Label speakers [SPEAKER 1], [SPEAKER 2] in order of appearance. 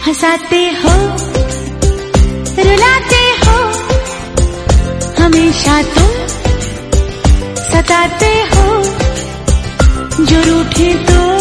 [SPEAKER 1] हंसाते हो रुलाते हो, हमेशा तुम सताते हो, जो रूठे तो